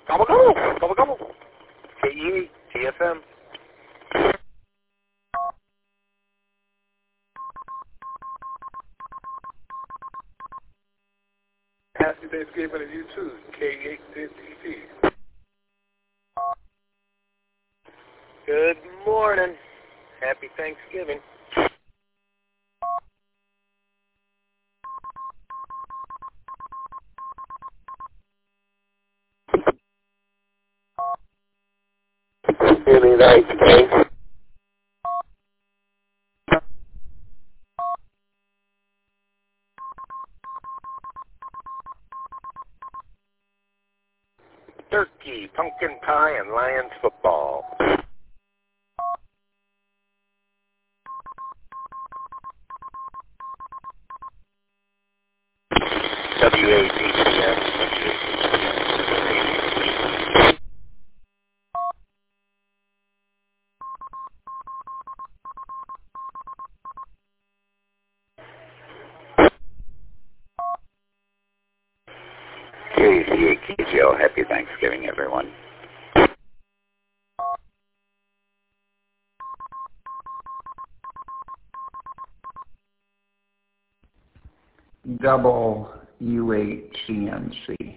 Gobble, gobble, gobble, gobble. KE, TFM. Happy Thanksgiving to you too, K810TT. Good morning. Happy Thanksgiving. Really nice, Dave. Turkey, pumpkin pie, and Lions football. WATCS. KCAKGO, happy Thanksgiving, everyone. Double UHCNC.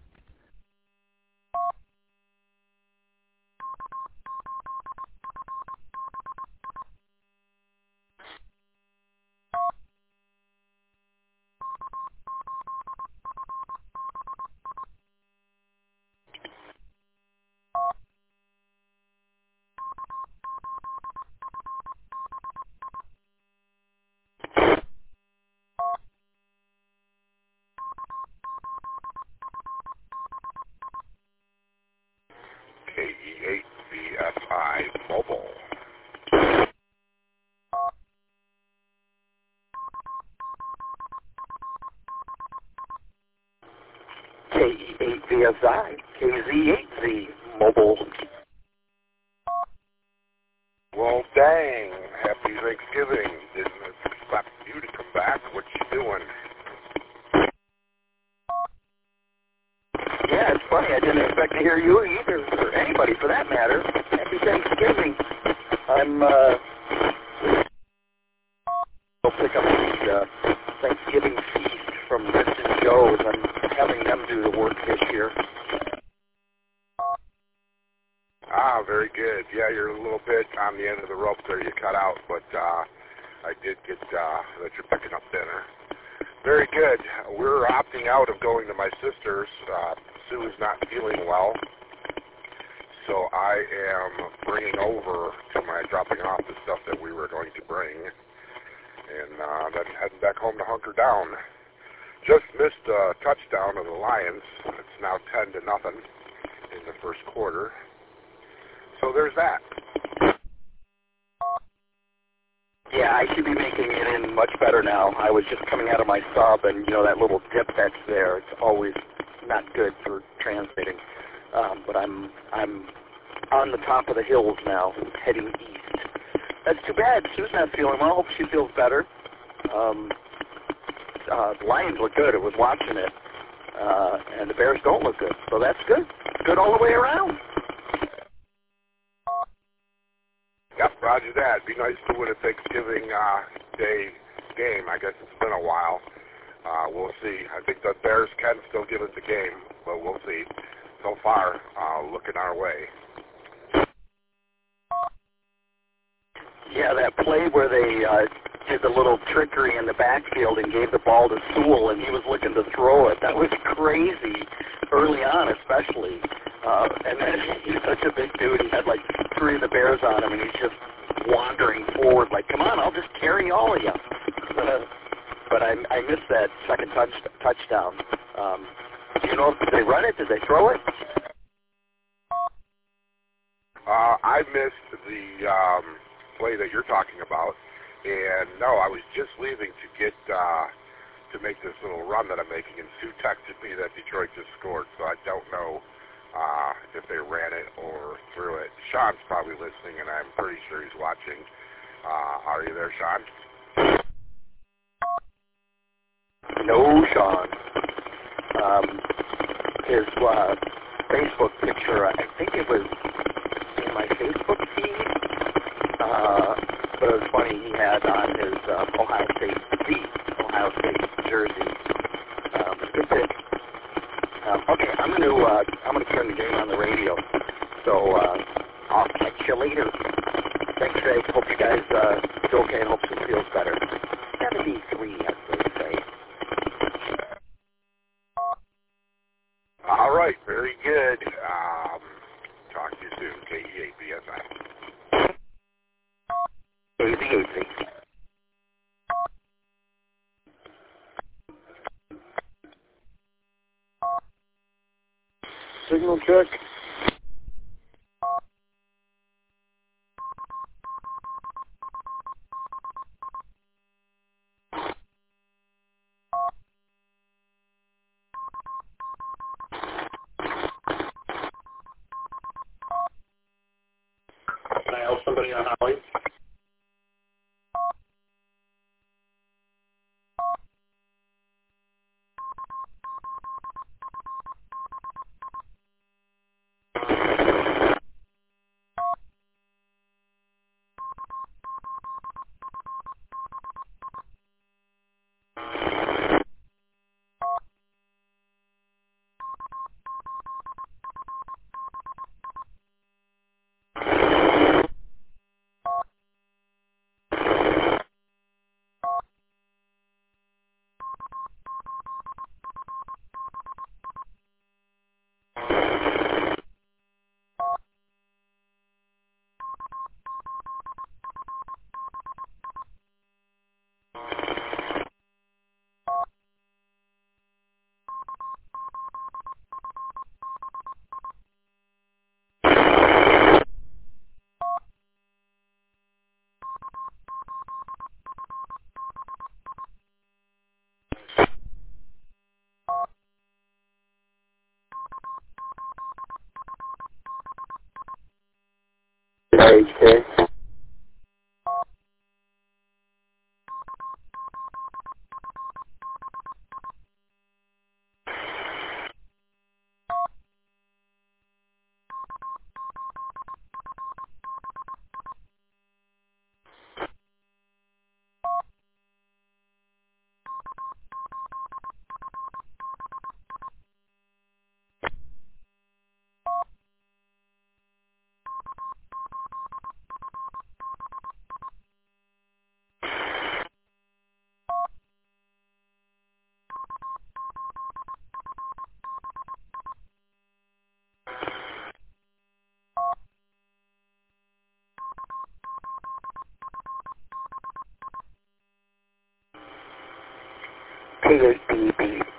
KE8VFI Mobile. KE8VSI, KZ8Z Mobile. Well, dang. Happy Thanksgiving. Didn't expect you to come back. What you doing? Yeah, it's funny. I didn't expect to hear you either, or anybody for that matter. Happy Thanksgiving. I'll pick up the Thanksgiving feast from Rich and Joe's. I'm having them do the work this year. Ah, very good. Yeah, you're a little bit on the end of the rope there. You cut out, but I did get that you're picking up dinner. Very good. We're opting out of going to my sister's. Sue is not feeling well, so I am bringing over to my dropping off the stuff that we were going to bring, and then heading back home to hunker down. Just missed a touchdown of the Lions. It's now 10-0 in the first quarter. So there's that. Yeah, I should be making it in much better now. I was just coming out of my sub, and you know that little dip that's there. It's always not good for translating. But I'm on the top of the hills now, heading east. That's too bad. Sue's not feeling well. Hope she feels better. The Lions look good. I was watching it, and the Bears don't look good. So that's good. Good all the way around. Yep, roger that. Be nice to win a Thanksgiving Day game. I guess it's been a while. We'll see. I think the Bears can still give us a game, but we'll see. So far, looking our way. Yeah, that play where they did the little trickery in the backfield and gave the ball to Sewell, and he was looking to throw it. That was crazy early on, especially. And then he's such a big dude. He had like 3 of the Bears on him, and he's just wandering forward like, come on, I'll just carry all of you. But I missed that second touchdown. Do you know, did they run it? Did they throw it? I missed the play that you're talking about, and no, I was just leaving to get to make this little run that I'm making, and Sue texted me that Detroit just scored, so I don't know if they ran it or threw it. Sean's probably listening, and I'm pretty sure he's watching. Are you there, Sean? No, Sean. His Facebook picture. I think it was in my Facebook feed. But it was funny. He had on his Ohio State jersey. Good pick. Okay, I'm gonna turn the game on the radio. So I'll catch you later. Thanks, Greg. Hope you guys do okay. Hope it feels better. 73, as they say. All right, very good. Talk to you soon. KE8BSI. Easy. Signal check. Can I help somebody on Holly? HK. KHBB.